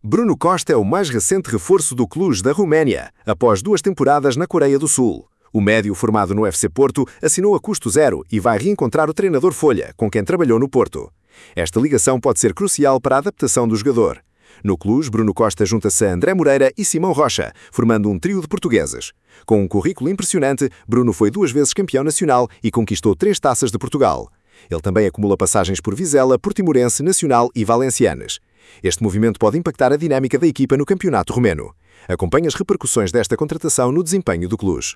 Bruno Costa é o mais recente reforço do Cluj da Roménia, após 2 temporadas na Coreia do Sul. O médio formado no FC Porto assinou a custo zero e vai reencontrar o treinador Folha, com quem trabalhou no Porto. Esta ligação pode ser crucial para a adaptação do jogador. No Cluj, Bruno Costa junta-se a André Moreira e Simão Rocha, formando um trio de portugueses. Com um currículo impressionante, Bruno foi 2 vezes campeão nacional e conquistou 3 taças de Portugal. Ele também acumula passagens por Vizela, Portimorense, Nacional e Valencianes. Este movimento pode impactar a dinâmica da equipa no campeonato romeno. Acompanhe as repercussões desta contratação no desempenho do Cluj.